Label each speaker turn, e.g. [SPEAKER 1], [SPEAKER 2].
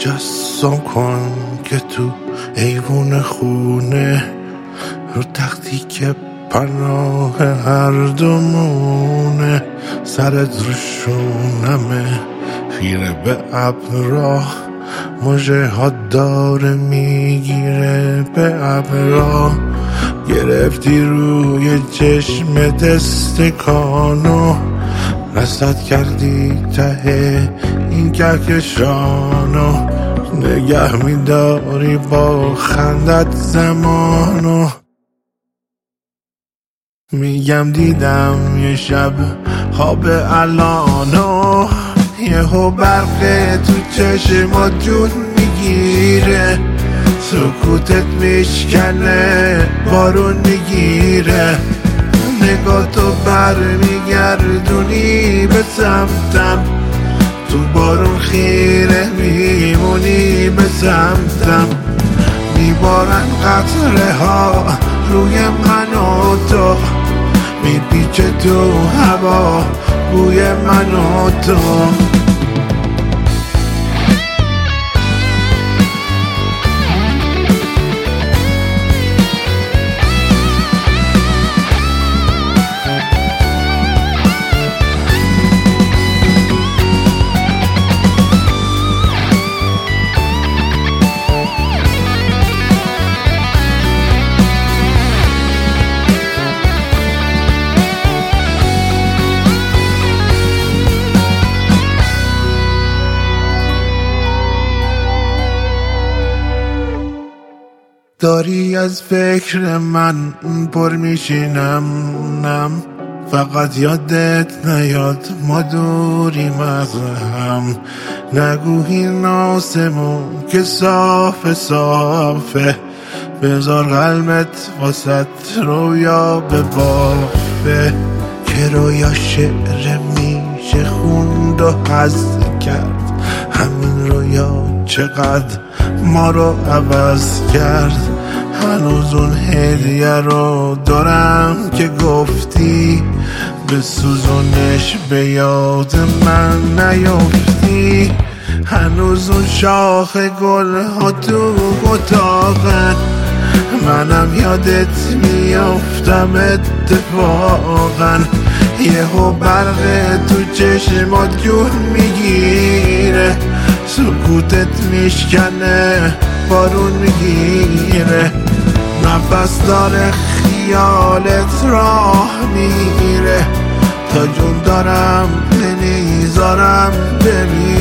[SPEAKER 1] تجسم کن که تو ایوون خونه رو تختی که پناه هر دومونه، سرت رو شونمه خیره به ابرا، مژه ها داره میگیره به ابرا، گرفتی روی چشم دستکانو، رصد کردی ته این کهکشانو، نگه میداری با خندت زمانو. میگم دیدم یه شب خواب الانو، یهو برق تو چشمات جون میگیره، سکوتت میشکنه بارون میگیره، نگاه تو بر میگردونی به سمتم، تو بارون خیره میمونی به سمتم، میبارن قطره ها روی من و تو، میپیچه تو هوا بوی من و تو. داری از فکر من پر میشینم، نم فقط یادت نیاد ما دوریم از هم، نگو این آسمون که صافه صافه، بذار قلبت واسط رویا به بافه، که رویا شعر میشه خوند و حذف کرد، همین رویا چقدر ما رو عوض کرد، هنوز اون هدیه رو دارم که گفتی، به سوزونش به یاد من نیفتی، هنوز اون شاخ گل ها تو اتاقن، منم یادت میافتم اتفاقا، یهو برق تو چشمات جون میگیره، سکوتت میشکنه بارون میگیره، نفس داره خیالت راه میره، تا جون دارم نمیذارم بمیره.